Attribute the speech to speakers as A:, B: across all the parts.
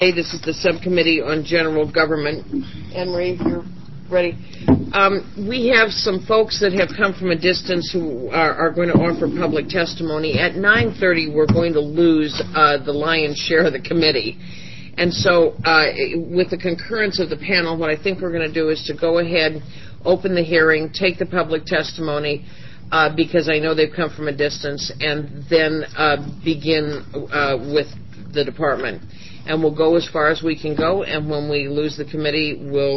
A: Hey, this is the Subcommittee on General Government. Anne-Marie, you're ready. We have some folks that have come from a distance who are going to offer public testimony. At 9:30, we're going to lose the lion's share of the committee. And so with the concurrence of the panel, what I think we're going to do is to go ahead, open the hearing, take the public testimony, because I know they've come from a distance, and then begin with the department. And we'll go as far as we can go, and when we lose the committee,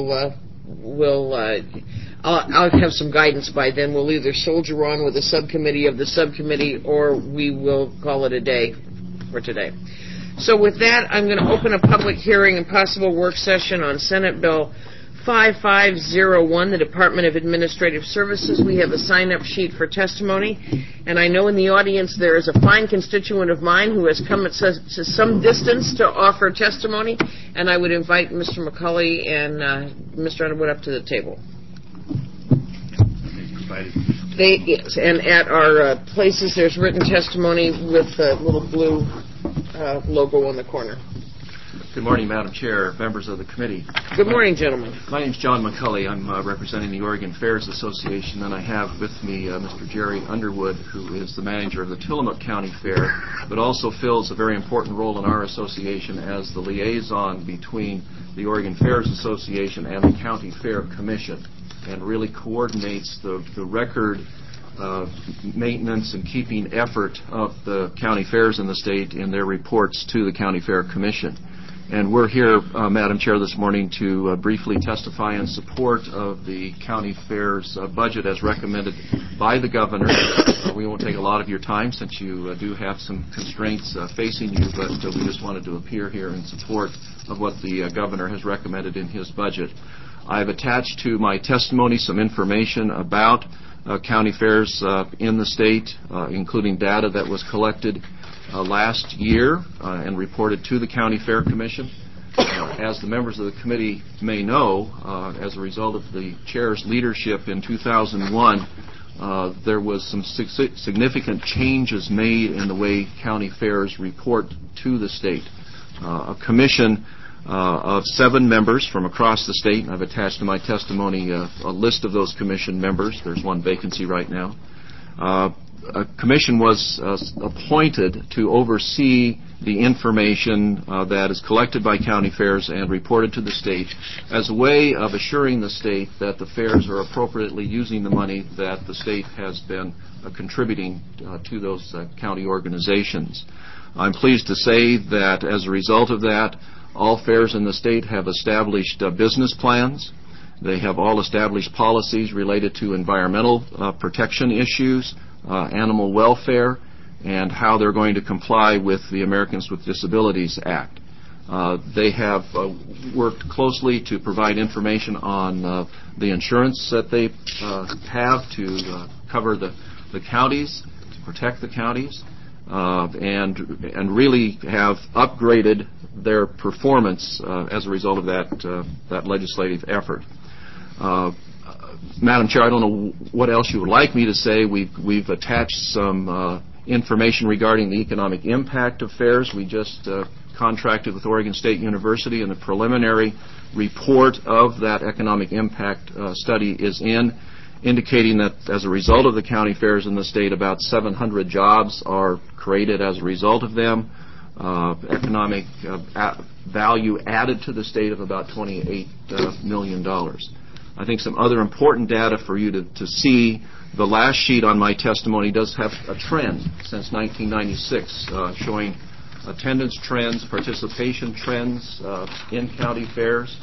A: I'll have some guidance by then. We'll either soldier on with a subcommittee of the subcommittee, or we will call it a day for today. So with that, I'm going to open a public hearing and possible work session on Senate Bill 5501, the Department of Administrative Services. We have a sign-up sheet for testimony, and I know in the audience there is a fine constituent of mine who has come to some distance to offer testimony, and I would invite Mr. McCulley and Mr. Underwood up to the table. Yes, and at our places there's written testimony with a little blue logo on the corner.
B: Good morning, Madam Chair, members of the committee.
A: Good morning, gentlemen.
B: My name is John McCulley. I'm representing the Oregon Fairs Association, and I have with me Mr. Jerry Underwood, who is the manager of the Tillamook County Fair, but also fills a very important role in our association as the liaison between the Oregon Fairs Association and the County Fair Commission, and really coordinates the record maintenance and keeping effort of the county fairs in the state in their reports to the County Fair Commission. And we're here, Madam Chair, this morning to briefly testify in support of the county fair's budget as recommended by the governor. We won't take a lot of your time since you do have some constraints facing you, but we just wanted to appear here in support of what the governor has recommended in his budget. I've attached to my testimony some information about county fairs in the state, including data that was collected last year and reported to the County Fair Commission. As the members of the committee may know, as a result of the chair's leadership in 2001, there was some significant changes made in the way county fairs report to the state. A commission of 7 members from across the state, and I've attached to my testimony a list of those commission members. There's one vacancy right now. A commission was appointed to oversee the information that is collected by county fairs and reported to the state as a way of assuring the state that the fairs are appropriately using the money that the state has been contributing to those county organizations. I'm pleased to say that as a result of that, all fairs in the state have established business plans. They have all established policies related to environmental protection issues, animal welfare, and how they're going to comply with the Americans with Disabilities Act. They have worked closely to provide information on the insurance that they have to cover the counties, to protect the counties, and really have upgraded their performance as a result of that legislative effort. Madam Chair, I don't know what else you would like me to say. We've attached some information regarding the economic impact of fairs. We just contracted with Oregon State University, and the preliminary report of that economic impact study is indicating that as a result of the county fairs in the state, about 700 jobs are created as a result of them. Economic value added to the state of about $28 million. I think some other important data for you to see. The last sheet on my testimony does have a trend since 1996 showing attendance trends, participation trends in county fairs.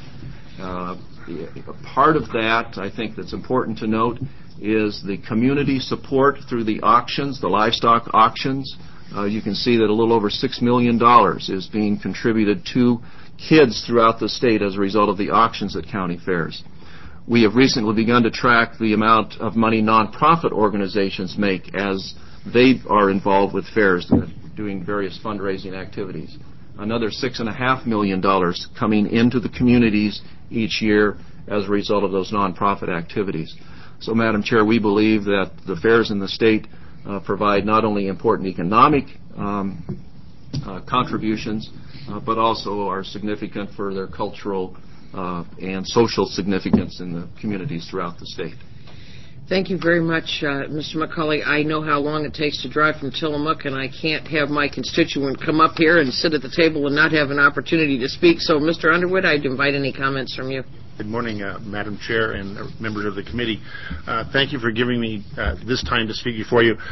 B: Part of that, I think that's important to note, is the community support through the auctions, the livestock auctions. You can see that a little over $6 million is being contributed to kids throughout the state as a result of the auctions at county fairs. We have recently begun to track the amount of money nonprofit organizations make as they are involved with fairs, doing various fundraising activities. Another $6.5 million coming into the communities each year as a result of those nonprofit activities. So, Madam Chair, we believe that the fairs in the state provide not only important economic contributions, but also are significant for their cultural and social significance in the communities throughout the state.
A: Thank you very much, Mr. McCauley. I know how long it takes to drive from Tillamook, and I can't have my constituent come up here and sit at the table and not have an opportunity to speak. So, Mr. Underwood, I'd invite any comments from you.
C: Good morning, Madam Chair and members of the committee. Thank you for giving me this time to speak before you.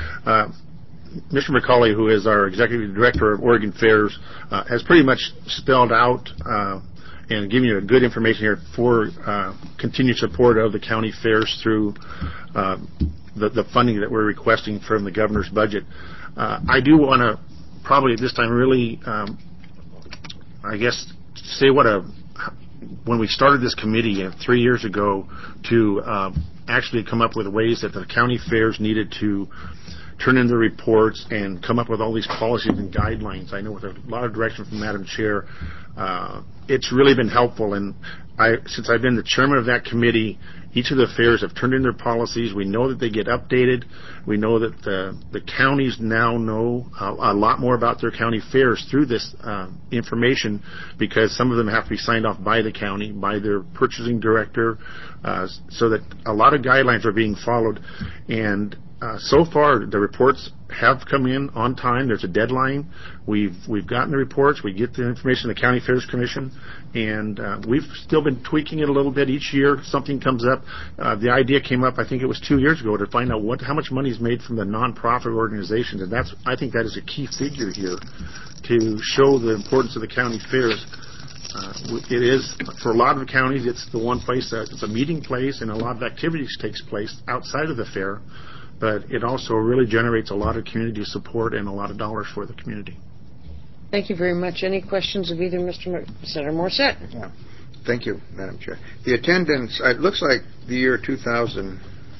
C: Mr. McCauley, who is our Executive Director of Oregon Fairs, has pretty much spelled out and giving you good information here for continued support of the county fairs through the funding that we're requesting from the governor's budget. I do want to probably at this time really, I guess, say when we started this committee 3 years ago to actually come up with ways that the county fairs needed to turn in their reports and come up with all these policies and guidelines. I know with a lot of direction from Madam Chair, it's really been helpful. And since I've been the chairman of that committee, each of the fairs have turned in their policies. We know that they get updated. We know that the counties now know a lot more about their county fairs through this information, because some of them have to be signed off by the county, by their purchasing director, so that a lot of guidelines are being followed. And so far, the reports have come in on time. There's a deadline. We've gotten the reports. We get the information to the County Fairs Commission, and we've still been tweaking it a little bit each year. Something comes up. The idea came up, I think it was 2 years ago, to find out how much money is made from the nonprofit organizations, and I think that is a key figure here to show the importance of the county fairs. It is, for a lot of the counties, it's the one place it's a meeting place, and a lot of activities takes place outside of the fair. But it also really generates a lot of community support and a lot of dollars for the community.
A: Thank you very much. Any questions of either Senator Morissette?
D: Yeah. Thank you, Madam Chair. The attendance, it looks like the year 2000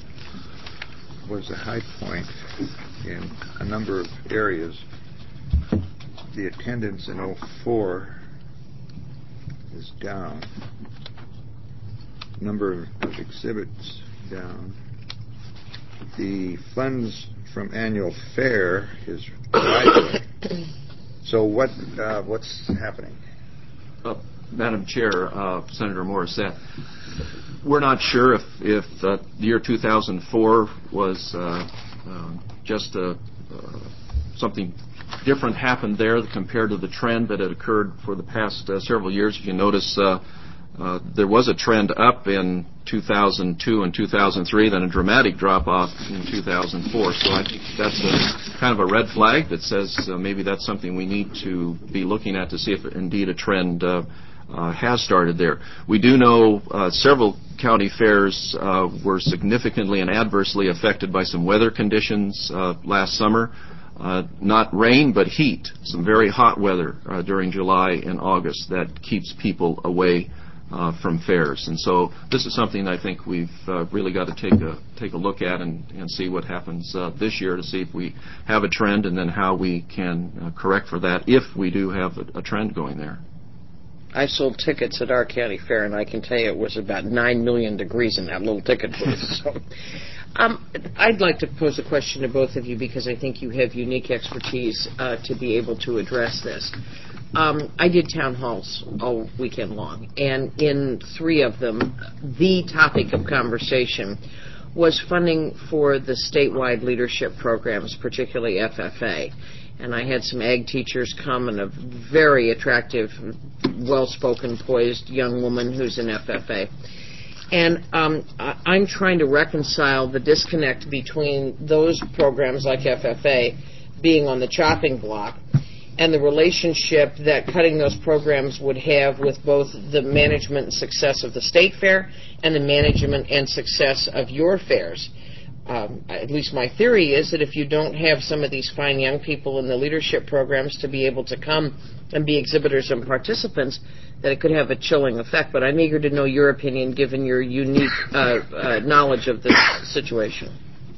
D: was a high point in a number of areas. The attendance in 04 is down. Number of exhibits down. The funds from annual fair is rising. So what's happening?
B: Madam Chair, Senator Morissette, we're not sure if the year 2004 was just something different happened there compared to the trend that had occurred for the past several years. If you notice, there was a trend up in 2002 and 2003, then a dramatic drop-off in 2004. So I think that's kind of a red flag that says maybe that's something we need to be looking at to see if indeed a trend has started there. We do know several county fairs were significantly and adversely affected by some weather conditions last summer. Not rain, but heat, some very hot weather during July and August that keeps people away from fairs. And so this is something I think we've really got to take a look at and see what happens this year to see if we have a trend and then how we can correct for that if we do have a trend going there.
A: I sold tickets at our county fair, and I can tell you it was about 9 million degrees in that little ticket booth. So, I'd like to pose a question to both of you because I think you have unique expertise to be able to address this. I did town halls all weekend long, and in 3 of them, the topic of conversation was funding for the statewide leadership programs, particularly FFA. And I had some ag teachers come and a very attractive, well-spoken, poised young woman who's in FFA. And I'm trying to reconcile the disconnect between those programs like FFA being on the chopping block and the relationship that cutting those programs would have with both the management and success of the state fair and the management and success of your fairs. At least my theory is that if you don't have some of these fine young people in the leadership programs to be able to come and be exhibitors and participants, that it could have a chilling effect. But I'm eager to know your opinion, given your unique knowledge of this situation.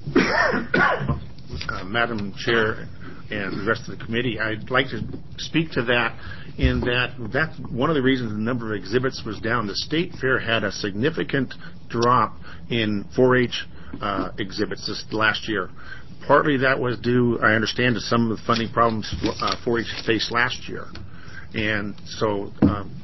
C: Madam Chair and the rest of the committee, I'd like to speak to that in that's one of the reasons the number of exhibits was down. The state fair had a significant drop in 4-H exhibits this last year. Partly that was due, I understand, to some of the funding problems 4-H faced last year. And so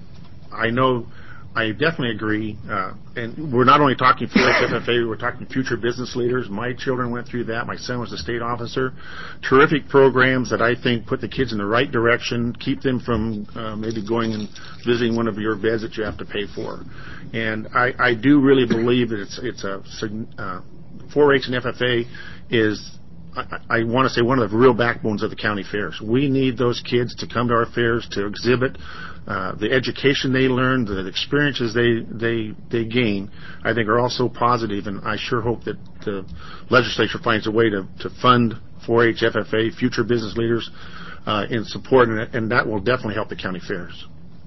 C: I definitely agree. And we're not only talking 4-H FFA, we're talking future business leaders. My children went through that. My son was a state officer. Terrific programs that I think put the kids in the right direction, keep them from maybe going and visiting one of your beds that you have to pay for. And I do really believe that it's 4-H and FFA is, I want to say, one of the real backbones of the county fairs. We need those kids to come to our fairs to exhibit the education they learn, the experiences they gain. I think are also positive, and I sure hope that the legislature finds a way to fund 4-H FFA, future business leaders, in support, and that will definitely help the county fairs.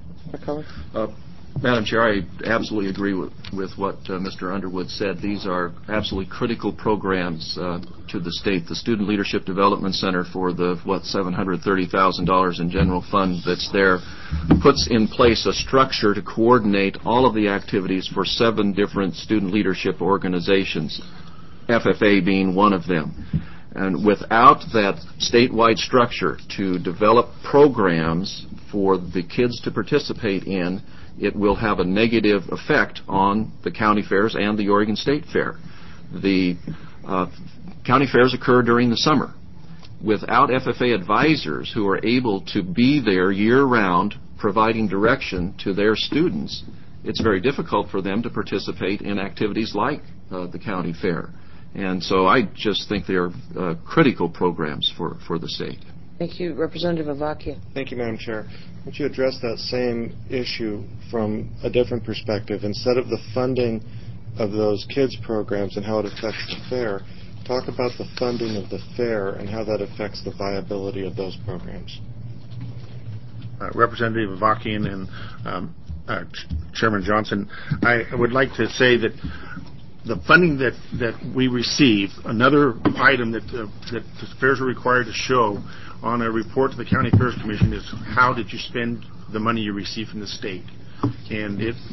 B: Madam Chair, I absolutely agree with what Mr. Underwood said. These are absolutely critical programs to the state. The Student Leadership Development Center for the, $730,000 in general fund that's there puts in place a structure to coordinate all of the activities for 7 different student leadership organizations, FFA being one of them. And without that statewide structure to develop programs for the kids to participate in, it will have a negative effect on the county fairs and the Oregon State Fair. The county fairs occur during the summer. Without FFA advisors who are able to be there year-round providing direction to their students, it's very difficult for them to participate in activities like the county fair. And so I just think they are critical programs for the state.
A: Thank you. Representative Avakia.
E: Thank you, Madam Chair. Would you address that same issue from a different perspective? Instead of the funding of those kids' programs and how it affects the fair, talk about the funding of the fair and how that affects the viability of those programs.
C: Representative Avakian and Chairman Johnson, I would like to say that the funding that we receive, another item that the fairs are required to show on a report to the County Fairs Commission is how did you spend the money you receive from the state. And it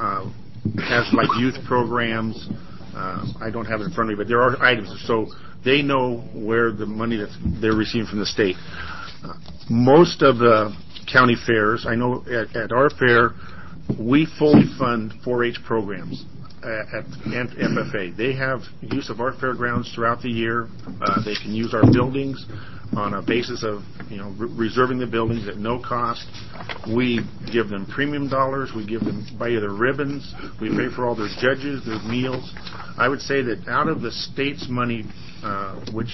C: has like youth programs. I don't have it in front of me, but there are items. So they know where the money that they're receiving from the state. Most of the county fairs, I know at our fair, we fully fund 4-H programs at FFA. They have use of our fairgrounds throughout the year. They can use our buildings on a basis of reserving the buildings at no cost. We give them premium dollars. We give them buy their ribbons. We pay for all their judges, their meals. I would say that out of the state's money, which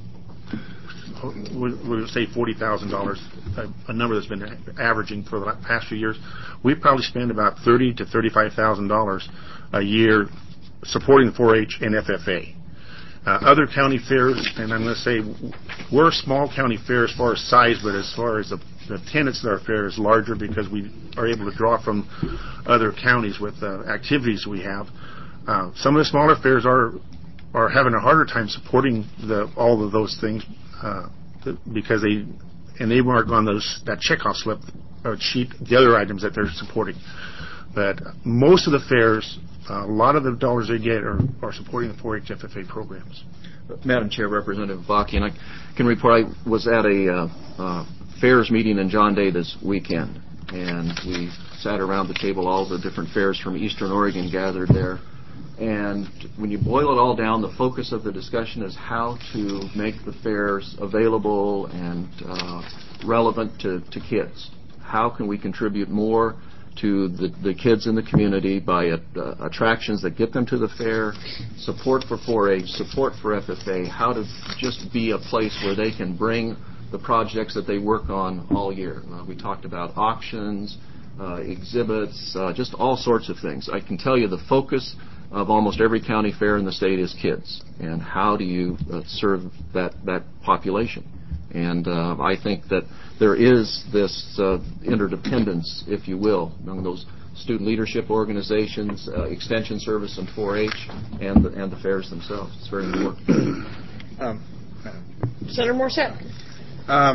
C: we would say $40,000, a number that's been averaging for the past few years, we probably spend about $30,000 to $35,000 a year supporting the 4-H and FFA. Other county fairs, and I'm going to say we're a small county fair as far as size, but as far as the attendance at our fair is larger because we are able to draw from other counties with activities we have. Some of the smaller fairs are having a harder time supporting all of those things because they mark on that checkoff slip or sheet the other items that they're supporting. But most of the fairs, a lot of the dollars they get are supporting the 4-H FFA programs.
B: Madam Chair, Representative Avakian, I can report I was at a fairs meeting in John Day this weekend, and we sat around the table, all the different fairs from Eastern Oregon gathered there. And when you boil it all down, the focus of the discussion is how to make the fairs available and relevant to kids. How can we contribute more to the kids in the community by attractions that get them to the fair, support for 4-H, support for FFA, how to just be a place where they can bring the projects that they work on all year. We talked about auctions, exhibits, just all sorts of things. I can tell you the focus of almost every county fair in the state is kids, and how do you serve that population. And I think that there is this interdependence, if you will, among those student leadership organizations, Extension Service, and 4-H, and the fairs themselves. It's very important.
A: Senator Morissette.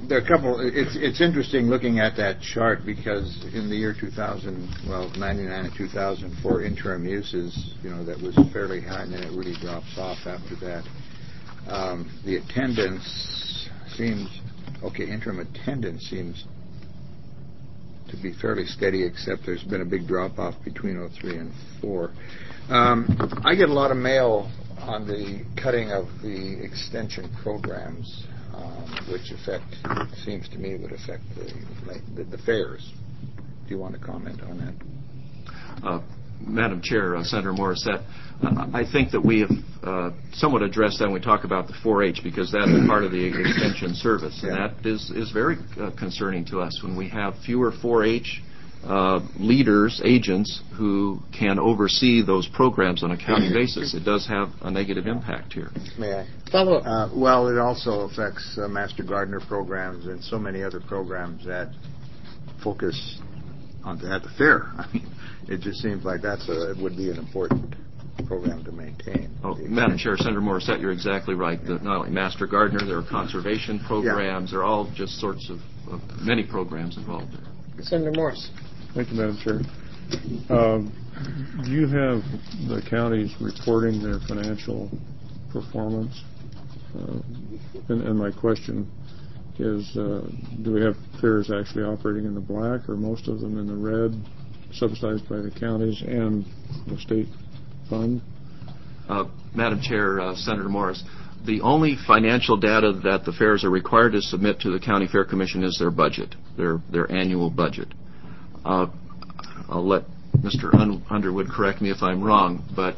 D: There are a couple. It's interesting looking at that chart because in the year 2000, 99 and 2000 for interim uses, that was fairly high, and then it really drops off after that. The attendance seems okay. Interim attendance seems to be fairly steady, except there's been a big drop off between 03 and 4. I get a lot of mail on the cutting of the extension programs, which seems to me would affect the fares. Do you want to comment on that?
B: Madam Chair, Senator Morissette, I think that we have somewhat addressed that when we talk about the 4-H, because that is part of the extension service, and that is very concerning to us when we have fewer 4-H leaders, agents, who can oversee those programs on a county basis. It does have a negative impact here.
D: May I?
A: Follow up.
D: Well, it also affects Master Gardener programs and so many other programs that focus at the fair. I mean, it just seems like it would be an important program to maintain.
B: Madam Chair, Senator Morissette, you're exactly right. Not only Master Gardener, there are conservation programs. There are all just sorts of many programs involved there.
A: Senator Morris.
F: Thank you, Madam Chair. Do you have the counties reporting their financial performance? And my question is, do we have fairs actually operating in the black, or most of them in the red, subsidized by the counties and the state fund?
B: Madam Chair, Senator Morris, the only financial data that the fairs are required to submit to the County Fair Commission is their budget, their annual budget. I'll let Mr. Underwood correct me if I'm wrong, but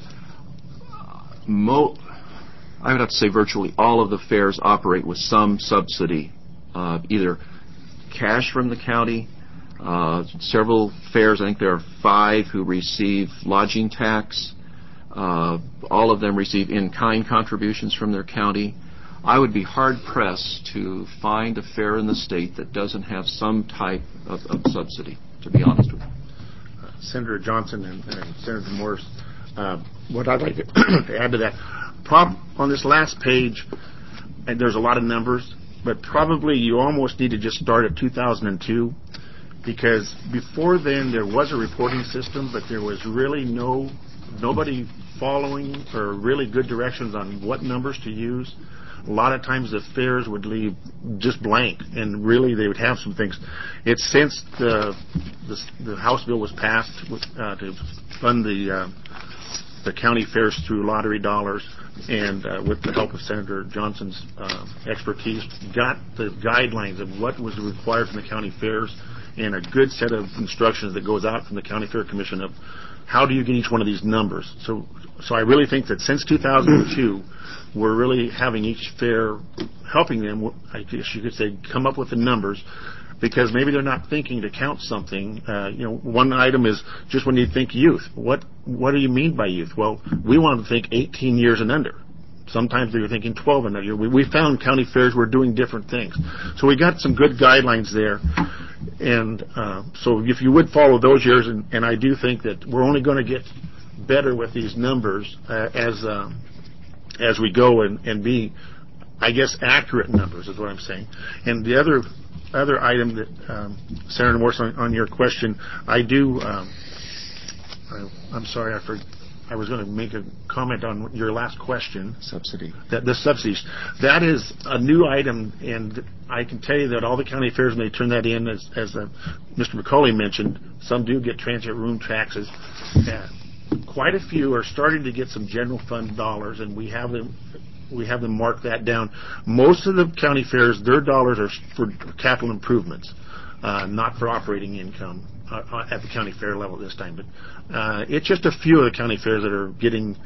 B: I would have to say virtually all of the fairs operate with some subsidy, either cash from the county. Several fairs, I think there are 5 who receive lodging tax. All of them receive in-kind contributions from their county. I would be hard-pressed to find a fair in the state that doesn't have some type of subsidy, to be honest with you.
C: Senator Johnson and Senator Morris, what I'd like to add to that, on this last page, and there's a lot of numbers, but probably you almost need to just start at 2002, because before then there was a reporting system, but there was really nobody following or really good directions on what numbers to use. A lot of times the fairs would leave just blank, and really they would have some things. It's since the House bill was passed to fund the county fairs through lottery dollars, and with the help of Senator Johnson's expertise, got the guidelines of what was required from the county fairs and a good set of instructions that goes out from the County Fair Commission of how do you get each one of these numbers. So I really think that since 2002, we're really having each fair helping them, I guess you could say, come up with the numbers, because maybe they're not thinking to count something. One item is just when you think youth. What do you mean by youth? Well, we want to think 18 years and under. Sometimes they're thinking 12 and under. We found county fairs were doing different things. So we got some good guidelines there. And so if you would follow those years, and I do think that we're only going to get better with these numbers as we go and be, I guess, accurate numbers is what I'm saying. And the other item that Senator Morse, on your question, I do. I'm sorry, I was going to make a comment on your last question.
B: Subsidy.
C: The subsidies. That is a new item, and I can tell you that all the county fairs, when they turn that in, as Mr. McCauley mentioned, some do get transient room taxes. Quite a few are starting to get some general fund dollars, and we have them mark that down. Most of the county fairs, their dollars are for capital improvements, not for operating income at the county fair level this time. But it's just a few of the county fairs that are getting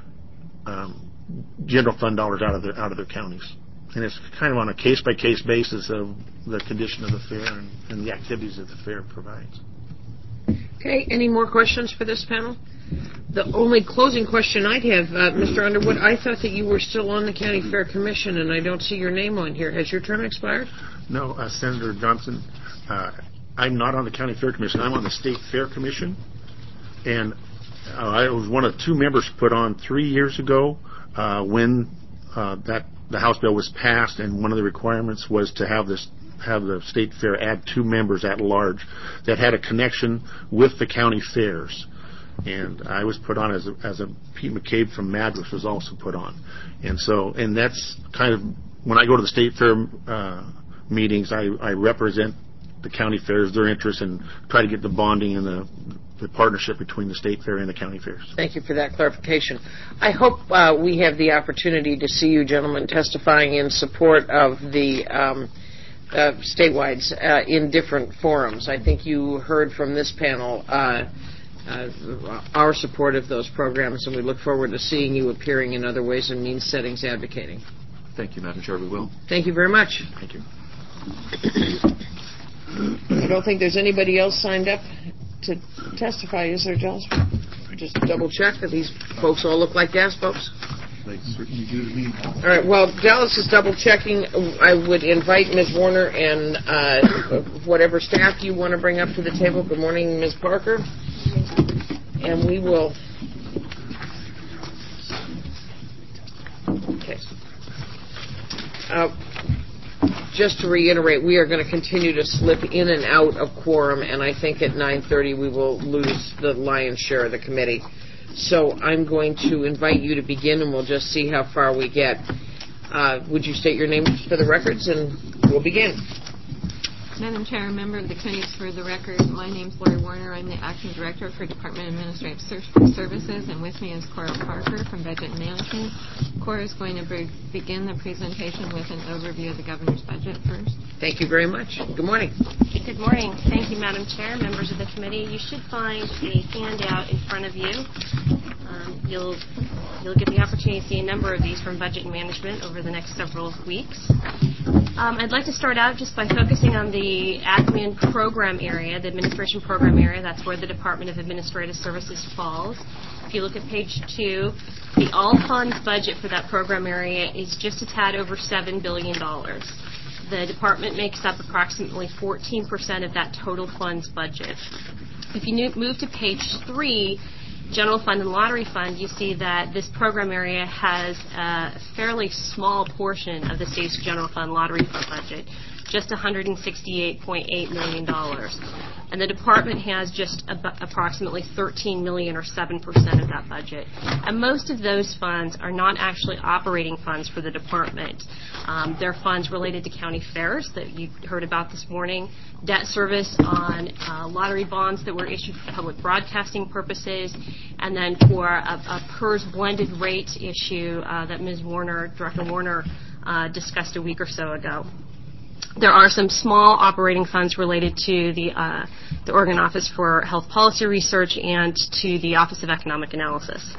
C: general fund dollars out of their counties, and it's kind of on a case-by-case basis of the condition of the fair and the activities that the fair provides.
A: Okay, any more questions for this panel? The only closing question I'd have, Mr. Underwood, I thought that you were still on the County Fair Commission, and I don't see your name on here. Has your term expired?
C: No, Senator Johnson, I'm not on the County Fair Commission. I'm on the State Fair Commission, and I was one of 2 members put on 3 years ago when the House bill was passed, and one of the requirements was to have the have the state fair add 2 members at large that had a connection with the county fairs. And I was put on as a Pete McCabe from Madras was also put on. And that's kind of, when I go to the state fair meetings, I represent the county fairs, their interests, and try to get the bonding and the partnership between the state fair and the county fairs.
A: Thank you for that clarification. I hope we have the opportunity to see you gentlemen testifying in support of the statewide in different forums. I think you heard from this panel our support of those programs, and we look forward to seeing you appearing in other ways and means settings advocating.
B: Thank you, Madam Chair. We will.
A: Thank you very much.
C: Thank you.
A: I don't think there's anybody else signed up to testify, is there, Dallas? Just double check that these folks all look like gas folks.
B: They certainly do to me.
A: All right, well, Dallas is double checking. I would invite Ms. Warner and whatever staff you want to bring up to the table. Good morning, Ms. Parker. And we will. Okay. Just to reiterate, we are going to continue to slip in and out of quorum, and I think at 9:30 we will lose the lion's share of the committee. So I'm going to invite you to begin, and we'll just see how far we get. Would you state your name for the records, and we'll begin.
G: Madam Chair, a member of the committee, for the record, my name is Lori Warner. I'm the Acting Director for Department of Administrative Services, and with me is Cora Parker from Budget and Management. Cora is going to begin the presentation with an overview of the governor's budget first.
A: Thank you very much. Good morning.
H: Good morning. Thank you, Madam Chair, members of the committee. You should find a handout in front of you. You'll get the opportunity to see a number of these from Budget and Management over the next several weeks. I'd like to start out just by focusing on the admin program area, the administration program area. That's where the Department of Administrative Services falls. If you look at page 2, the all-funds budget for that program area is just a tad over $7 billion. The department makes up approximately 14% of that total funds budget. If you move to page 3, General Fund and Lottery Fund, you see that this program area has a fairly small portion of the state's General Fund Lottery Fund budget, just $168.8 million. And the department has just approximately $13 million or 7% of that budget. And most of those funds are not actually operating funds for the department. They're funds related to county fairs that you heard about this morning, debt service on lottery bonds that were issued for public broadcasting purposes, and then for a PERS blended rate issue that Ms. Warner, Director Warner, discussed a week or so ago. There are some small operating funds related to the Oregon Office for Health Policy Research and to the Office of Economic Analysis.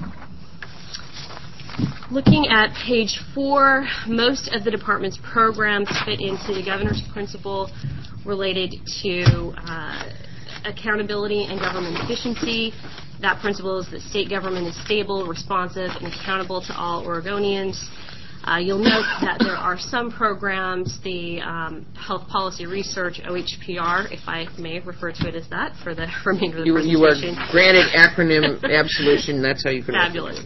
H: Looking at page 4, most of the department's programs fit into the governor's principle related to accountability and government efficiency. That principle is that state government is stable, responsive, and accountable to all Oregonians. You'll note that there are some programs, the Health Policy Research, OHPR, if I may refer to it as that for the remainder of the presentation.
A: You are granted acronym absolution. That's how you can.
H: Fabulous.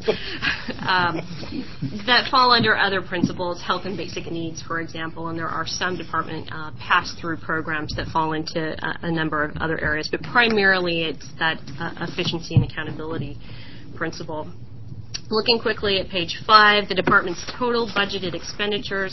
H: That fall under other principles, health and basic needs, for example, and there are some department pass-through programs that fall into a number of other areas, but primarily it's that efficiency and accountability principle. Looking quickly at page 5, the department's total budgeted expenditures,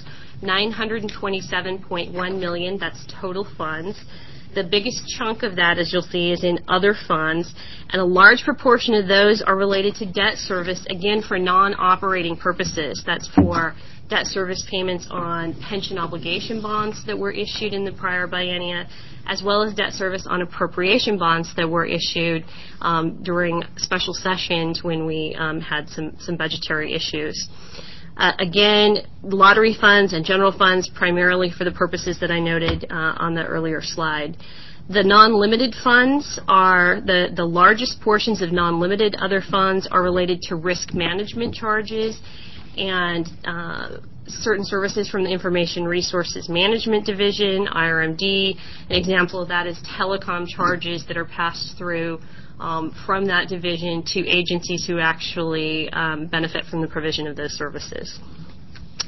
H: $927.1 million. That's total funds. The biggest chunk of that, as you'll see, is in other funds, and a large proportion of those are related to debt service, again, for non-operating purposes. That's for debt service payments on pension obligation bonds that were issued in the prior biennia, as well as debt service on appropriation bonds that were issued during special sessions when we had some budgetary issues. Again, lottery funds and general funds primarily for the purposes that I noted on the earlier slide. The non-limited funds are the largest portions of non-limited other funds are related to risk management charges and certain services from the Information Resources Management Division, IRMD. An example of that is telecom charges that are passed through from that division to agencies who actually benefit from the provision of those services.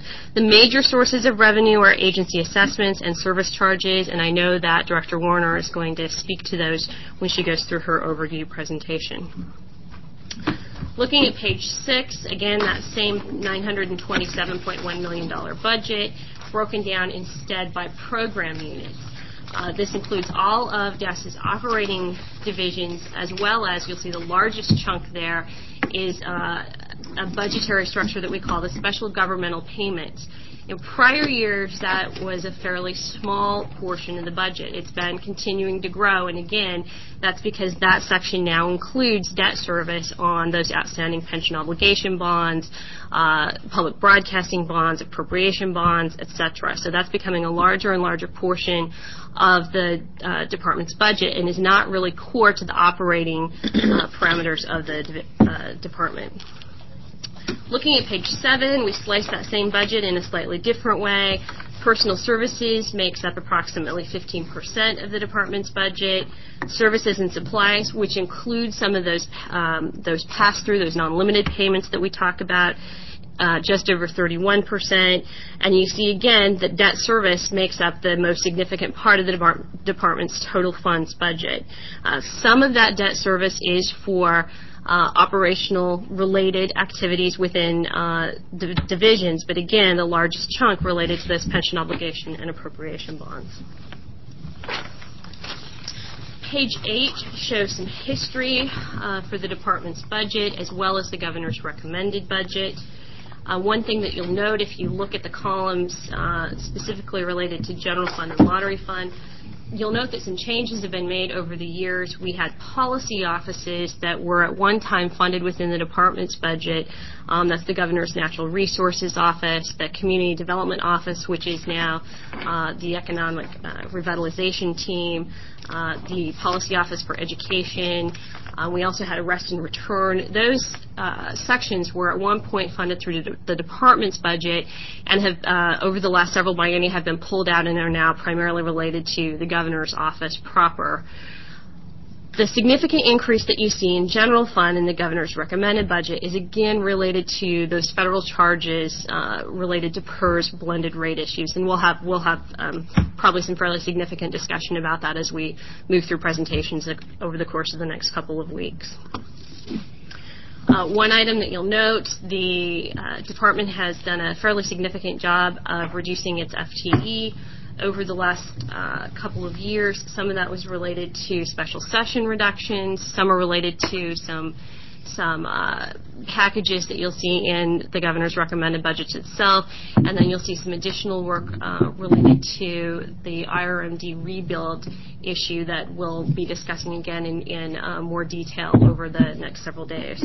H: The major sources of revenue are agency assessments and service charges, and I know that Director Warner is going to speak to those when she goes through her overview presentation. Looking at page 6, again, that same $927.1 million budget, broken down instead by program units. This includes all of DES's operating divisions, as well as, you'll see the largest chunk there is a budgetary structure that we call the special governmental payments. In prior years, that was a fairly small portion of the budget. It's been continuing to grow, and again, that's because that section now includes debt service on those outstanding pension obligation bonds, public broadcasting bonds, appropriation bonds, etc. So that's becoming a larger and larger portion of the department's budget and is not really core to the operating parameters of the department. Looking at page 7, we slice that same budget in a slightly different way. Personal services makes up approximately 15% of the department's budget. Services and supplies, which include some of those pass-through, those non-limited payments that we talk about, just over 31%. And you see again that debt service makes up the most significant part of the department's total funds budget. Some of that debt service is for operational related activities within divisions, but again, the largest chunk related to this pension obligation and appropriation bonds. Page 8 shows some history for the department's budget as well as the governor's recommended budget. One thing that you'll note if you look at the columns specifically related to general fund and lottery fund, you'll note that some changes have been made over the years. We had policy offices that were at one time funded within the department's budget. That's the Governor's Natural Resources Office, the Community Development Office, which is now the Economic Revitalization Team, the Policy Office for Education. We also had Arrest and Return. Those sections were at one point funded through the department's budget and have, over the last several biennia, have been pulled out and are now primarily related to the governor's office proper. The significant increase that you see in general fund in the governor's recommended budget is again related to those federal charges related to PERS blended rate issues, and we'll have probably some fairly significant discussion about that as we move through presentations over the course of the next couple of weeks. One item that you'll note, the department has done a fairly significant job of reducing its FTE over the last couple of years. Some of that was related to special session reductions. Some are related to some packages that you'll see in the governor's recommended budget itself, and then you'll see some additional work related to the IRMD rebuild issue that we'll be discussing again in more detail over the next several days.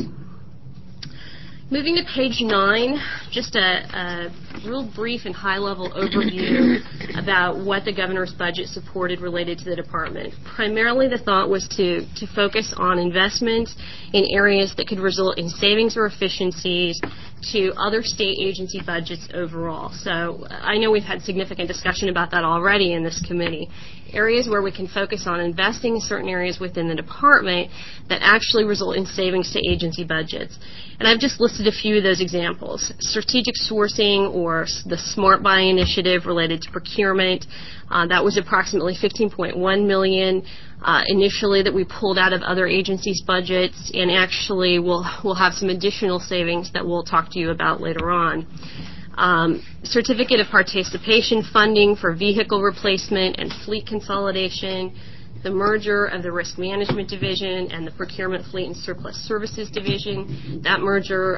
H: Moving to page 9, just a real brief and high-level overview about what the governor's budget supported related to the department. Primarily, the thought was to focus on investments in areas that could result in savings or efficiencies to other state agency budgets overall. So I know we've had significant discussion about that already in this committee. Areas where we can focus on investing in certain areas within the department that actually result in savings to agency budgets. And I've just listed a few of those examples. Strategic sourcing or the Smart Buy initiative related to procurement. That was approximately $15.1 million initially that we pulled out of other agencies' budgets, and actually we'll have some additional savings that we'll talk to you about later on. Certificate of participation funding for vehicle replacement and fleet consolidation, the merger of the Risk Management Division and the Procurement, Fleet, and Surplus Services Division. That merger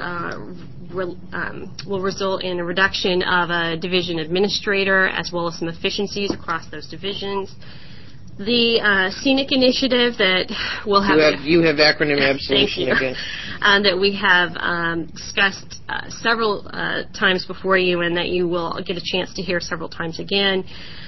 H: will result in a reduction of a division administrator as well as some efficiencies across those divisions. The Scenic Initiative that we'll have...
A: You have acronym absolution again.
H: That we have discussed several times before you and that you will get a chance to hear several times again.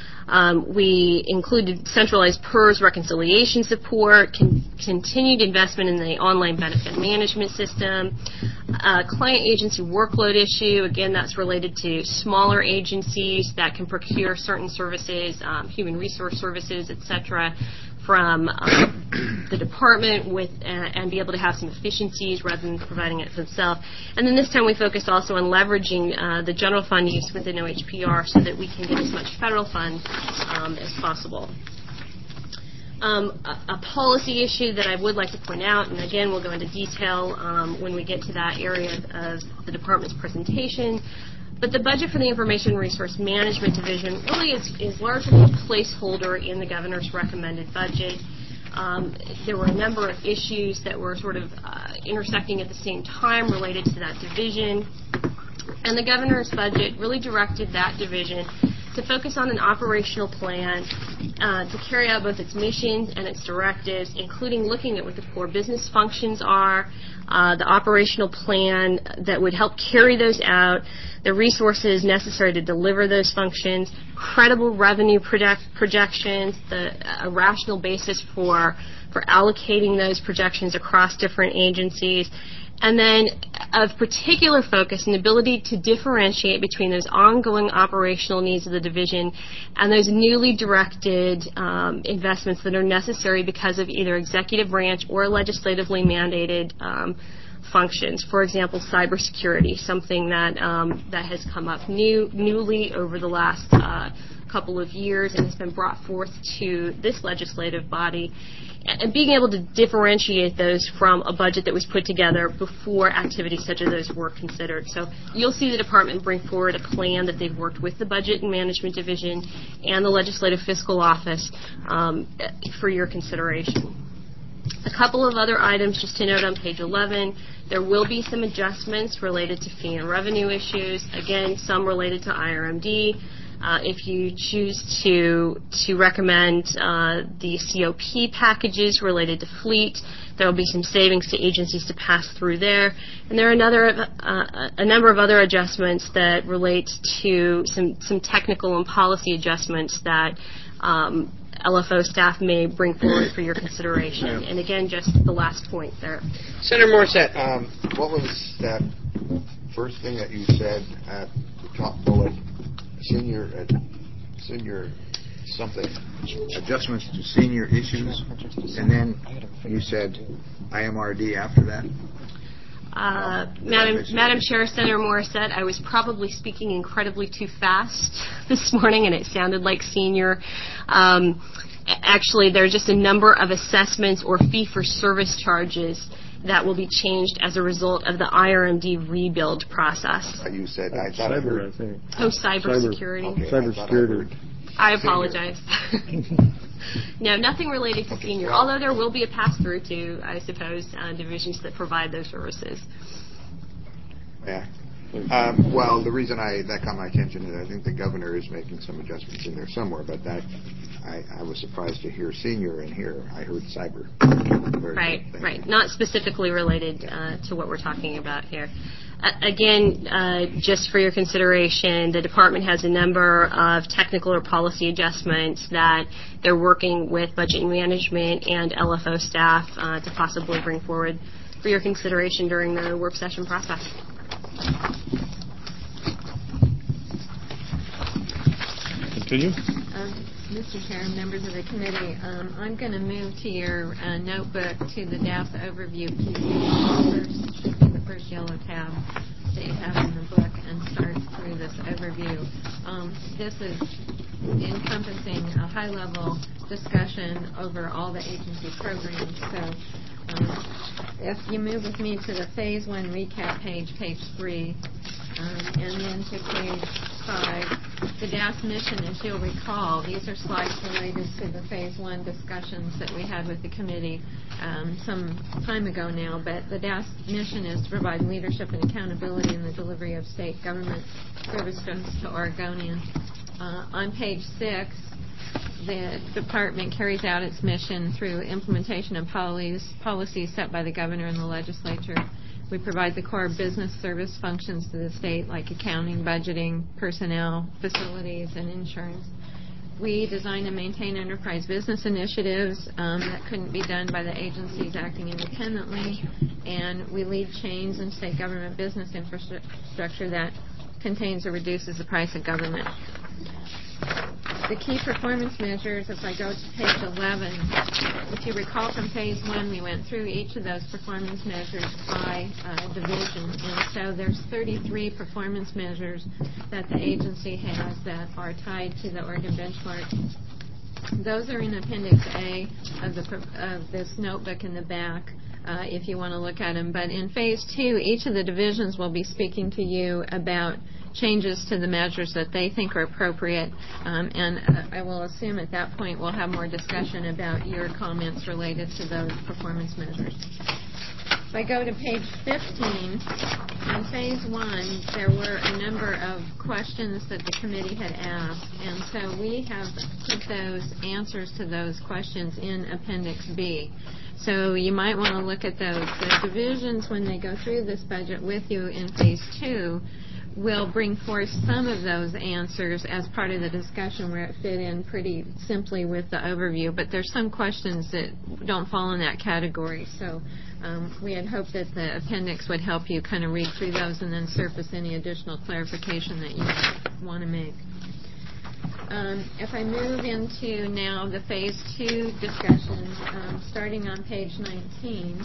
H: We included centralized PERS reconciliation support, continued investment in the online benefit management system, client agency workload issue. Again, that's related to smaller agencies that can procure certain services, human resource services, etc., from the department and be able to have some efficiencies rather than providing it for themselves. And then this time we focused also on leveraging the general fund use within OHPR so that we can get as much federal funds as possible. A policy issue that I would like to point out, and again we'll go into detail when we get to that area of the department's presentation, but the budget for the Information Resource Management Division really is largely a placeholder in the governor's recommended budget. There were a number of issues that were sort of intersecting at the same time related to that division, and the governor's budget really directed that division to focus on an operational plan to carry out both its missions and its directives, including looking at what the core business functions are, the operational plan that would help carry those out, the resources necessary to deliver those functions, credible revenue projections, a rational basis for allocating those projections across different agencies, and then of particular focus and ability to differentiate between those ongoing operational needs of the division and those newly directed investments that are necessary because of either executive branch or legislatively mandated functions. For example, cybersecurity, something that has come up newly over the last couple of years and has been brought forth to this legislative body, and being able to differentiate those from a budget that was put together before activities such as those were considered. So you'll see the department bring forward a plan that they've worked with the Budget and Management Division and the Legislative Fiscal Office for your consideration. A couple of other items just to note on page 11. There will be some adjustments related to fee and revenue issues. Again, some related to IRMD. If you choose to recommend the COP packages related to fleet, there will be some savings to agencies to pass through there. And there are a number of other adjustments that relate to some technical and policy adjustments that LFO staff may bring forward for your consideration. And again, just the last point there.
A: Senator Morissette.
D: What was that first thing that you said at the top bullet? Senior something, adjustments to senior issues, and then you said IMRD after that?
H: Madam Chair, Senator Morissette, I was probably speaking incredibly too fast this morning, and it sounded like senior. Actually, there are just a number of assessments or fee-for-service charges that will be changed as a result of the IRMD rebuild process.
D: You said, I thought
F: cyber, I think.
H: Oh, cybersecurity.
D: Okay,
F: Cybersecurity.
H: I apologize. No, nothing related to senior, although there will be a pass-through to, I suppose, divisions that provide those services.
D: Yeah. Well, the reason that caught my attention is I think the governor is making some adjustments in there somewhere, but that I was surprised to hear senior in here. I heard cyber.
H: Right. Not specifically related to what we're talking about here. Again, just for your consideration, the department has a number of technical or policy adjustments that they're working with budget and management and LFO staff to possibly bring forward for your consideration during the work session process.
F: Continue.
G: Mr. Chair, members of the committee, I'm going to move to your notebook to the DAS overview piece. The first yellow tab that you have in the book and start through this overview. This is encompassing a high-level discussion over all the agency programs. So if you move with me to the Phase 1 recap page 3, and then to page 5, the DAS mission, as you'll recall, these are slides related to the Phase 1 discussions that we had with the committee some time ago now, but the DAS mission is to provide leadership and accountability in the delivery of state government services to Oregonians. On page 6, the department carries out its mission through implementation of policies set by the governor and the legislature. We provide the core business service functions to the state, like accounting, budgeting, personnel, facilities, and insurance. We design and maintain enterprise business initiatives that couldn't be done by the agencies acting independently, and we lead change in state government business infrastructure that contains or reduces the price of government. The key performance measures, if I go to page 11, if you recall from phase 1, we went through each of those performance measures by division. And so there's 33 performance measures that the agency has that are tied to the Oregon benchmark. Those are in Appendix A of this notebook in the back, if you want to look at them. But in Phase 2, each of the divisions will be speaking to you about changes to the measures that they think are appropriate, and I will assume at that point we'll have more discussion about your comments related to those performance measures. If I go to page 15, in Phase 1, there were a number of questions that the committee had asked, and so we have put those answers to those questions in Appendix B. So you might want to look at those. The divisions, when they go through this budget with you in Phase 2, will bring forth some of those answers as part of the discussion where it fit in pretty simply with the overview. But there's some questions that don't fall in that category. So we had hoped that the appendix would help you kind of read through those and then surface any additional clarification that you want to make. If I move into now the Phase 2 discussion, starting on page 19,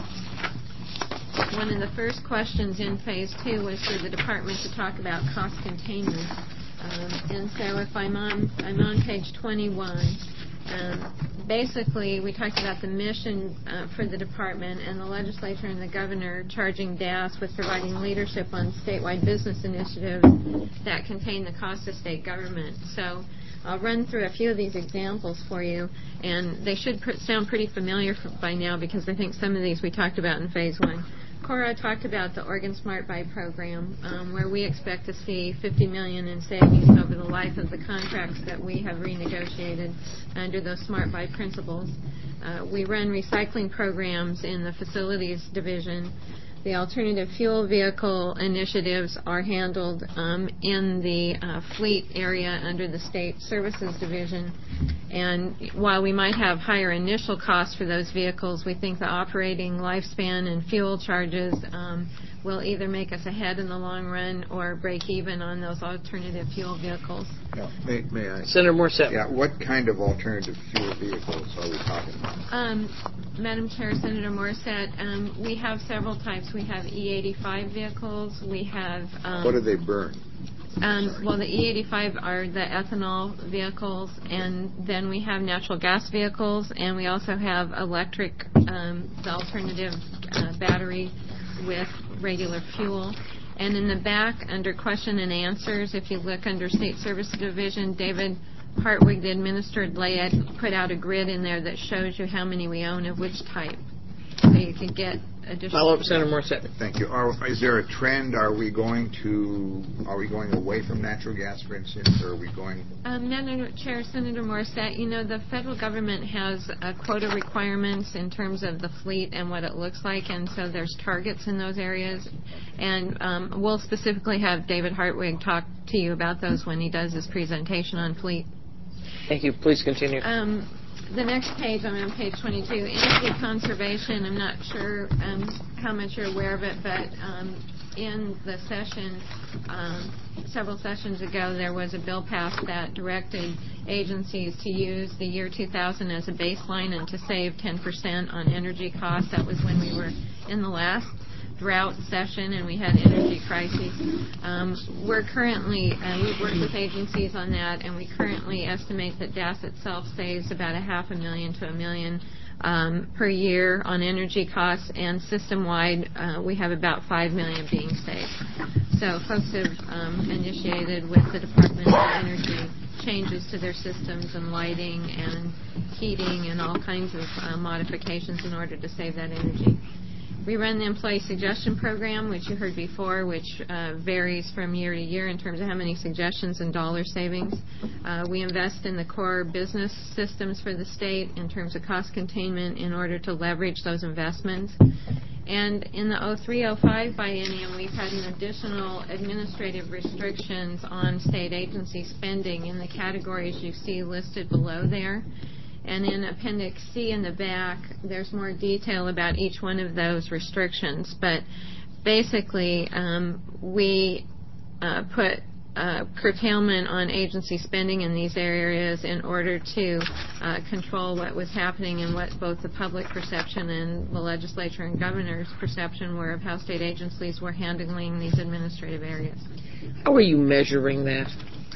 G: one of the first questions in Phase 2 was for the department to talk about cost containment. And so if I'm on page 21, basically we talked about the mission for the department and the legislature and the governor charging DAS with providing leadership on statewide business initiatives that contain the cost of state government. So I'll run through a few of these examples for you, and they should sound pretty familiar by now because I think some of these we talked about in Phase 1. Cora talked about the Oregon Smart Buy program, where we expect to see $50 million in savings over the life of the contracts that we have renegotiated under those Smart Buy principles. We run recycling programs in the facilities division. The alternative fuel vehicle initiatives are handled in the fleet area under the State Services Division. And while we might have higher initial costs for those vehicles, we think the operating lifespan and fuel charges will either make us ahead in the long run or break even on those alternative fuel vehicles.
D: Yeah. May I?
A: Senator Morissette.
D: Yeah. What kind of alternative fuel vehicles are we talking about?
G: Madam Chair, Senator Morissette, we have several types. We have E85 vehicles. We have...
D: what do they burn?
G: Well, the E85 are the ethanol vehicles, and then we have natural gas vehicles, and we also have electric, the alternative battery with regular fuel. And in the back, under question and answers, if you look under State Service Division, David Hartwig, the administered layout, put out a grid in there that shows you how many we own of which type. So you can get additional...
A: Follow up, Senator Morissette.
D: Thank you. Is there a trend? Are we going away from natural gas, for instance, or are we going...
G: Madam Chair, Senator Morissette, you know, the federal government has quota requirements in terms of the fleet and what it looks like, and so there's targets in those areas. And we'll specifically have David Hartwig talk to you about those when he does his presentation on fleet.
A: Thank you. Please continue.
G: The next page, I'm on page 22, energy conservation. I'm not sure how much you're aware of it, but in the session, several sessions ago, there was a bill passed that directed agencies to use the year 2000 as a baseline and to save 10% on energy costs. That was when we were in the last drought session and we had energy crises. We're currently, we've worked with agencies on that, and we currently estimate that DAS itself saves about $500,000 to $1 million per year on energy costs, and system-wide we have about $5 million being saved. So folks have initiated with the Department of Energy changes to their systems and lighting and heating and all kinds of modifications in order to save that energy. We run the Employee Suggestion Program, which you heard before, which varies from year to year in terms of how many suggestions and dollar savings. We invest in the core business systems for the state in terms of cost containment in order to leverage those investments. And in the 03-05 biennium, we've had an additional administrative restrictions on state agency spending in the categories you see listed below there. And in Appendix C in the back, there's more detail about each one of those restrictions. But basically, we put curtailment on agency spending in these areas in order to control what was happening and what both the public perception and the legislature and governor's perception were of how state agencies were handling these administrative areas.
A: How are you measuring that?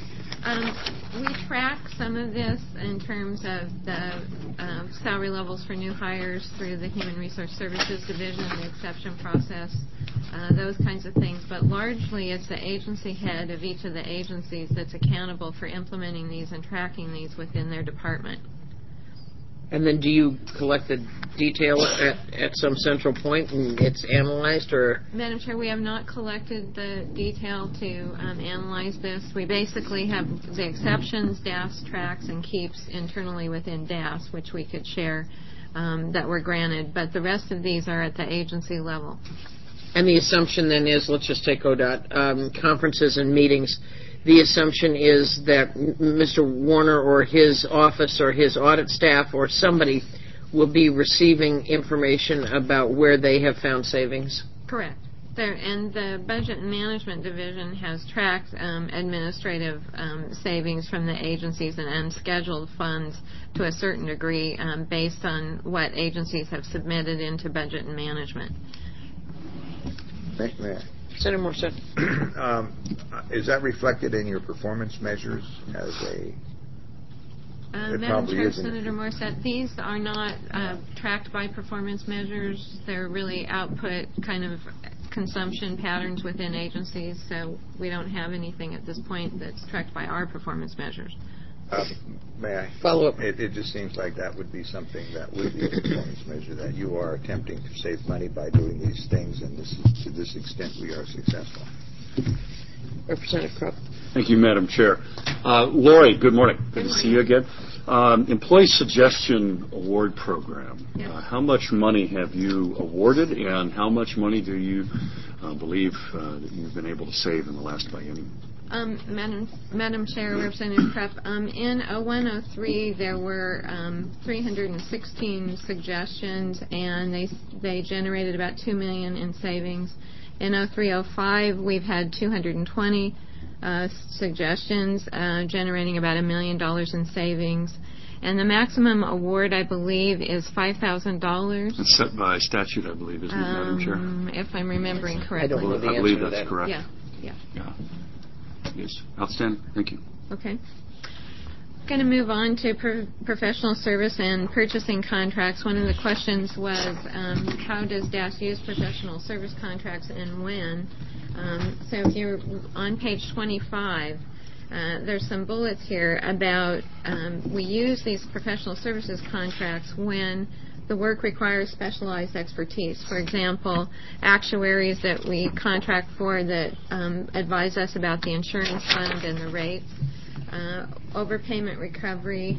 G: We track some of this in terms of the salary levels for new hires through the Human Resource Services Division, the exception process, those kinds of things. But largely it's the agency head of each of the agencies that's accountable for implementing these and tracking these within their department.
A: And then do you collect the detail at some central point and it's analyzed, or?
G: Madam Chair, we have not collected the detail to analyze this. We basically have the exceptions, DAS tracks, and keeps internally within DAS, which we could share, that were granted. But the rest of these are at the agency level.
A: And the assumption then is, let's just take ODOT, conferences and meetings. The assumption is that Mr. Warner or his office or his audit staff or somebody will be receiving information about where they have found savings.
G: Correct. And the Budget and Management Division has tracked administrative savings from the agencies and unscheduled funds to a certain degree based on what agencies have submitted into Budget and Management.
D: Thank you, Mayor.
A: Senator Morset.
D: Is that reflected in your performance measures as a...
G: Madam Chair, Senator Morset, these are not tracked by performance measures. They're really output kind of consumption patterns within agencies, so we don't have anything at this point that's tracked by our performance measures.
D: May I
A: follow up?
D: It just seems like that would be something that would be a performance measure, that you are attempting to save money by doing these things, and this is, to this extent we are successful.
A: Representative Krupp.
I: Thank you, Madam Chair. Lori, good morning. Good to see you again. Employee Suggestion Award Program.
G: Yes.
I: How much money have you awarded, and how much money do you believe that you've been able to save in the last biennium?
G: Madam Chair, Representative Krupp, in 0103 there were 316 suggestions, and they generated about $2 million in savings. In 0305 we've had 220 suggestions, generating about $1 million in savings. And the maximum award, I believe, is $5,000.
I: It's set by statute, I believe, isn't it, Madam Chair?
G: If I'm remembering correctly.
A: I don't know the
I: I
A: answer
I: believe
A: to
I: that's
A: that.
I: correct.
G: Yeah.
I: Yes. Outstanding. Thank you.
G: Okay. Going to move on to professional service and purchasing contracts. One of the questions was how does DAS use professional service contracts and when? So if you're on page 25, there's some bullets here about we use these professional services contracts when the work requires specialized expertise. For example, actuaries that we contract for that advise us about the insurance fund and the rates. Overpayment recovery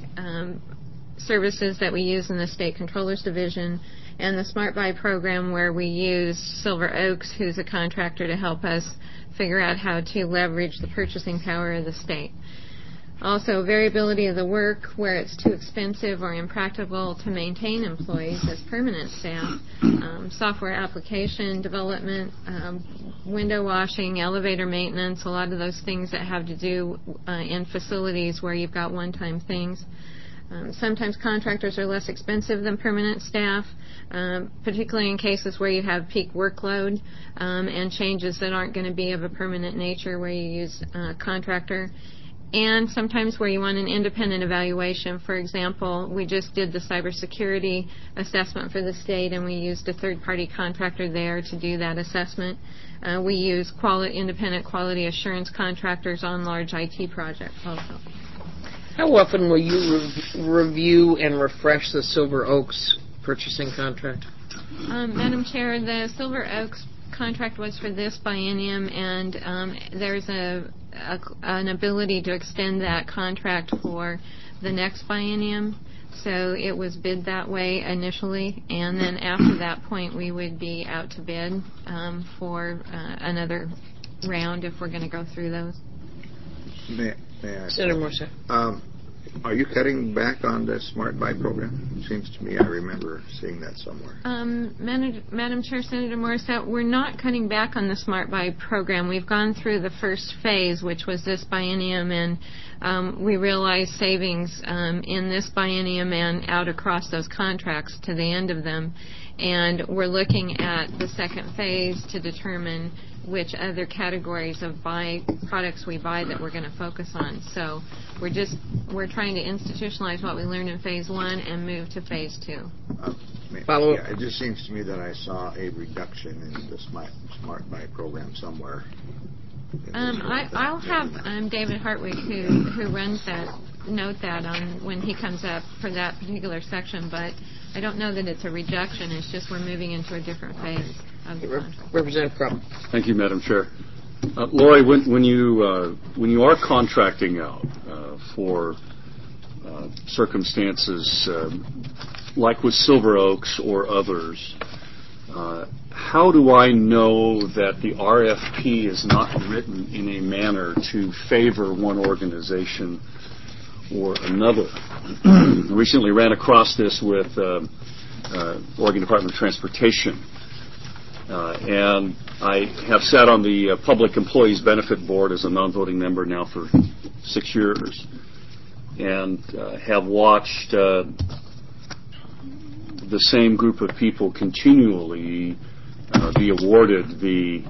G: services that we use in the State Controller's Division, and the Smart Buy program where we use Silver Oaks, who's a contractor, to help us figure out how to leverage the purchasing power of the state. Also, variability of the work where it's too expensive or impractical to maintain employees as permanent staff. Software application development, window washing, elevator maintenance, a lot of those things that have to do in facilities where you've got one-time things. Sometimes contractors are less expensive than permanent staff, particularly in cases where you have peak workload and changes that aren't going to be of a permanent nature where you use a contractor. And sometimes where you want an independent evaluation. For example, we just did the cybersecurity assessment for the state, and we used a third-party contractor there to do that assessment. We use independent quality assurance contractors on large IT projects also.
A: How often will you review and refresh the Silver Oaks purchasing contract?
G: Madam Chair, the Silver Oaks contract was for this biennium, and there's an ability to extend that contract for the next biennium. So it was bid that way initially, and then after that point we would be out to bid for another round if we're going to go through those.
D: May I?
A: Senator Morset.
D: Are you cutting back on the Smart Buy program? It seems to me I remember seeing that somewhere.
G: Madam Chair, Senator Morissette, we're not cutting back on the Smart Buy program. We've gone through the first phase, which was this biennium, and we realized savings in this biennium and out across those contracts to the end of them. And we're looking at the second phase to determine which other categories of products we buy that we're going to focus on. So we're trying to institutionalize what we learned in phase 1 and move to phase 2.
A: Follow up.
D: Yeah, it just seems to me that I saw a reduction in the Smart Buy program somewhere.
G: I'll have David Hartwig, who runs that, note that on when he comes up for that particular section, but I don't know that it's a reduction. It's just we're moving into a different phase of the contract.
A: Representative Crum.
I: Thank you, Madam Chair. Lori, when you are contracting out for circumstances like with Silver Oaks or others, how do I know that the RFP is not written in a manner to favor one organization or another? Recently ran across this with Oregon Department of Transportation. And I have sat on the Public Employees Benefit Board as a non-voting member now for 6 years, and have watched the same group of people continually be awarded the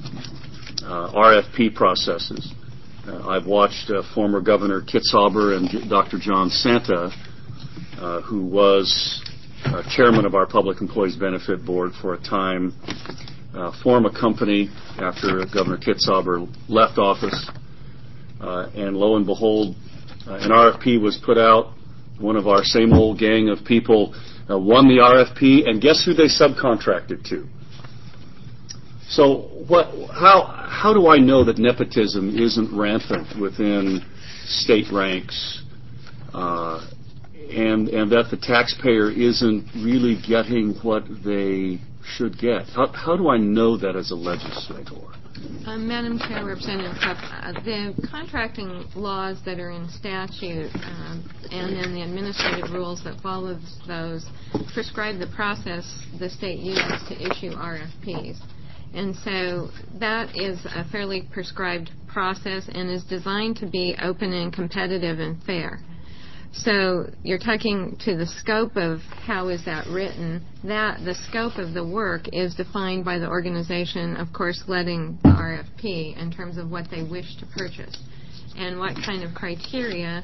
I: RFP processes. I've watched former Governor Kitzhaber and Dr. John Santa, who was chairman of our Public Employees Benefit Board for a time, form a company after Governor Kitzhaber left office, and lo and behold, an RFP was put out. One of our same old gang of people won the RFP, and guess who they subcontracted to? So how do I know that nepotism isn't rampant within state ranks, and that the taxpayer isn't really getting what they should get? How do I know that as a legislator?
G: Madam Chair, Representative Cupp, the contracting laws that are in statute and then the administrative rules that follow those prescribe the process the state uses to issue RFPs. And so that is a fairly prescribed process and is designed to be open and competitive and fair. So you're talking to the scope of how is that written. That the scope of the work is defined by the organization, of course, letting the RFP in terms of what they wish to purchase and what kind of criteria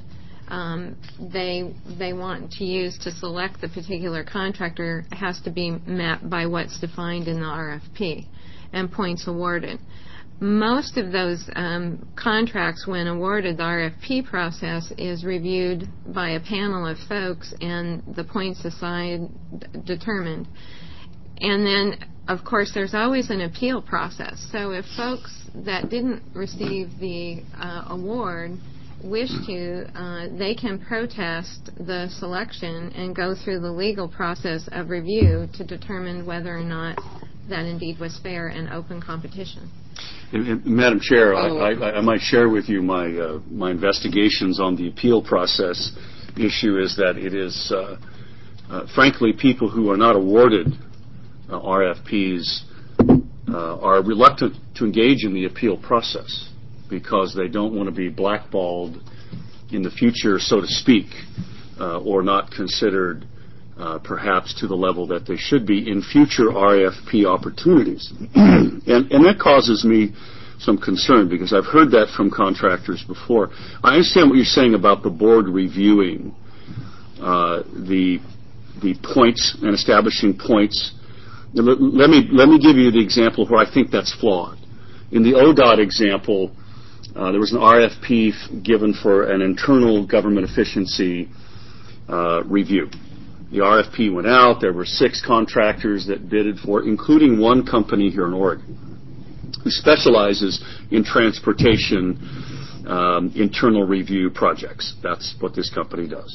G: they want to use to select the particular contractor has to be met by what's defined in the RFP and points awarded. Most of those contracts, when awarded, the RFP process is reviewed by a panel of folks and the points assigned determined. And then, of course, there's always an appeal process. So if folks that didn't receive the award wish to, they can protest the selection and go through the legal process of review to determine whether or not that indeed was fair and open competition.
I: And Madam Chair, I might share with you my investigations on the appeal process issue is that it is, frankly, people who are not awarded RFPs are reluctant to engage in the appeal process because they don't want to be blackballed in the future, so to speak, or not considered perhaps to the level that they should be in future RFP opportunities. And that causes me some concern because I've heard that from contractors before. I understand what you're saying about the board reviewing the points and establishing points. Let me give you the example where I think that's flawed. In the ODOT example, there was an RFP given for an internal government efficiency review. The RFP went out. There were 6 contractors that bidded for it, including one company here in Oregon who specializes in transportation internal review projects. That's what this company does.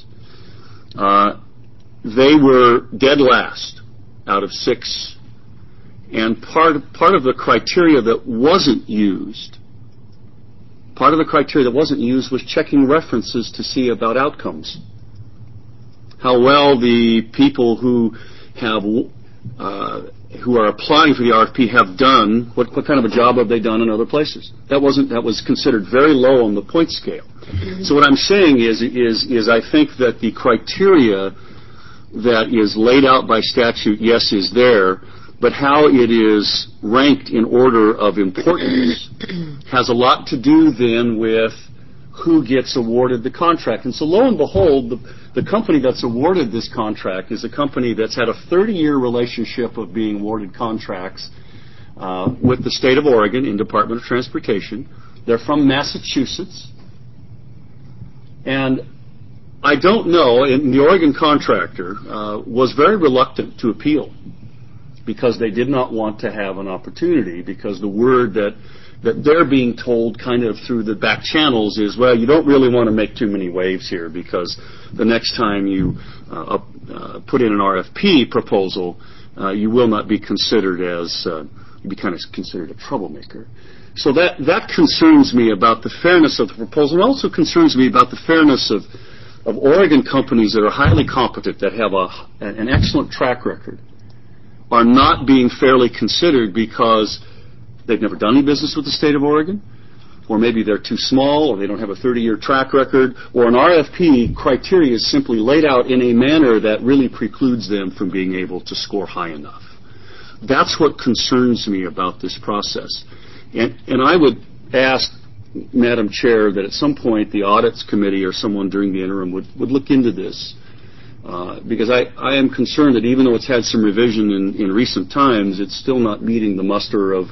I: They were dead last out of 6, and part of the criteria that wasn't used part of the criteria that wasn't used was checking references to see about outcomes. How well the people who are applying for the RFP have done, what kind of a job have they done in other places? That was considered very low on the point scale. So what I'm saying is I think that the criteria that is laid out by statute, yes, is there, but how it is ranked in order of importance has a lot to do then with who gets awarded the contract. And so lo and behold, the company that's awarded this contract is a company that's had a 30-year relationship of being awarded contracts with the state of Oregon in Department of Transportation. They're from Massachusetts. And I don't know, and the Oregon contractor was very reluctant to appeal because they did not want to have an opportunity, because the word that they're being told kind of through the back channels is, well, you don't really want to make too many waves here, because the next time you put in an RFP proposal, you will not be considered as, you'll be kind of considered a troublemaker. So that concerns me about the fairness of the proposal. It also concerns me about the fairness of Oregon companies that are highly competent, that have an excellent track record, are not being fairly considered because they've never done any business with the state of Oregon, or maybe they're too small, or they don't have a 30-year track record, or an RFP criteria is simply laid out in a manner that really precludes them from being able to score high enough. That's what concerns me about this process. And I would ask, Madam Chair, that at some point the Audits Committee or someone during the interim would look into this. Because I am concerned that even though it's had some revision in recent times, it's still not meeting the muster of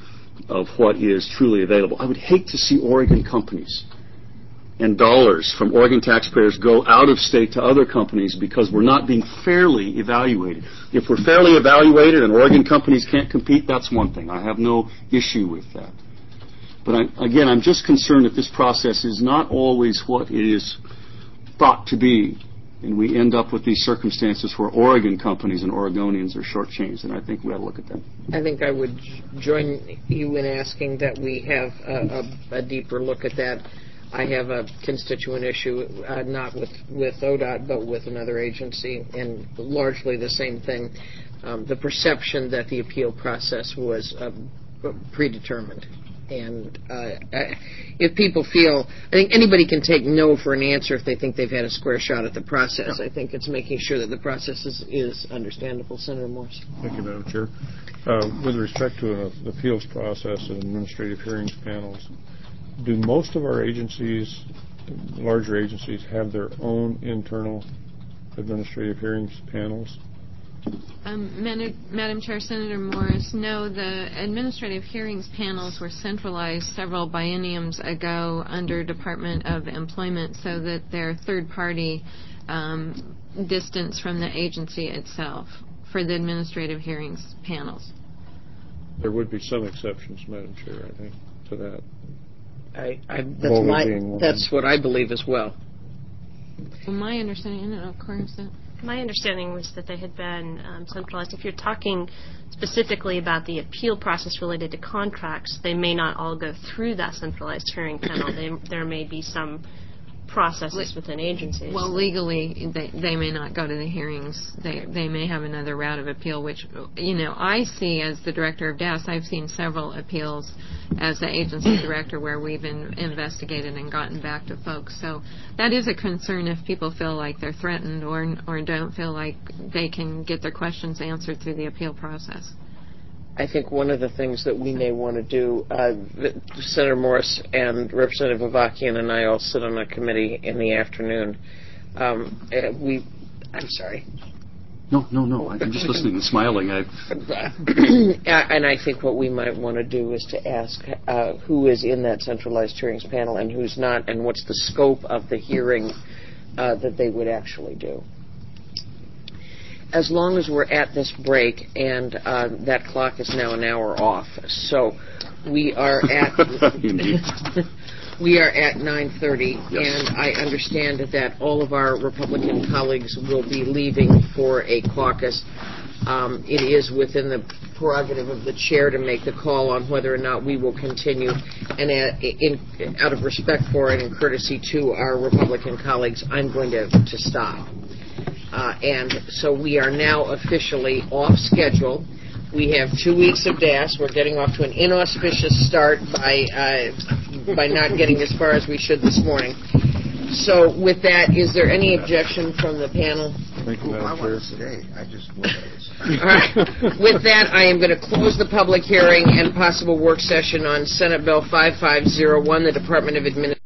I: what is truly available. I would hate to see Oregon companies and dollars from Oregon taxpayers go out of state to other companies because we're not being fairly evaluated. If we're fairly evaluated and Oregon companies can't compete, that's one thing. I have no issue with that. But I'm just concerned that this process is not always what it is thought to be, and we end up with these circumstances where Oregon companies and Oregonians are shortchanged, and I think we ought to look at that.
A: I think I would join you in asking that we have a deeper look at that. I have a constituent issue, not with ODOT, but with another agency, and largely the same thing. The perception that the appeal process was predetermined. And if people feel, I think anybody can take no for an answer if they think they've had a square shot at the process. I think it's making sure that the process is understandable. Senator Morse.
F: Thank you, Madam Chair. With respect to an appeals process and administrative hearings panels, do most of our agencies, larger agencies, have their own internal administrative hearings panels?
G: Madam Chair, Senator Morris, no, the administrative hearings panels were centralized several bienniums ago under Department of Employment so that they're third-party distance from the agency itself for the administrative hearings panels.
F: There would be some exceptions, Madam Chair, I think, to that.
A: That's what I believe as well.
G: Well, my understanding, of course,
H: my understanding was that they had been centralized. If you're talking specifically about the appeal process related to contracts, they may not all go through that centralized hearing panel. There may be some processes within agencies.
G: Well, legally, they may not go to the hearings. They may have another route of appeal, which, I see as the director of DAS, I've seen several appeals as the agency director where we've investigated and gotten back to folks. So that is a concern if people feel like they're threatened or don't feel like they can get their questions answered through the appeal process.
A: I think one of the things that we may want to do, Senator Morris and Representative Avakian and I all sit on a committee in the afternoon. I'm sorry.
I: No. I'm just listening and smiling.
A: And I think what we might want to do is to ask who is in that centralized hearings panel and who's not, and what's the scope of the hearing that they would actually do. As long as we're at this break, and that clock is now an hour off, so we are at we are at 9:30, yes. And I understand that all of our Republican colleagues will be leaving for a caucus. It is within the prerogative of the chair to make the call on whether or not we will continue, and out of respect for and in courtesy to our Republican colleagues, I'm going to stop. And so we are now officially off schedule. We have 2 weeks of DAS. We're getting off to an inauspicious start by not getting as far as we should this morning. So with that, is there any objection from the panel?
F: Thank you,
D: I
F: Madam
D: want
F: Chair.
D: to stay. I just want to.
A: All right. With that, I am going to close the public hearing and possible work session on Senate Bill 5501, the Department of Administration.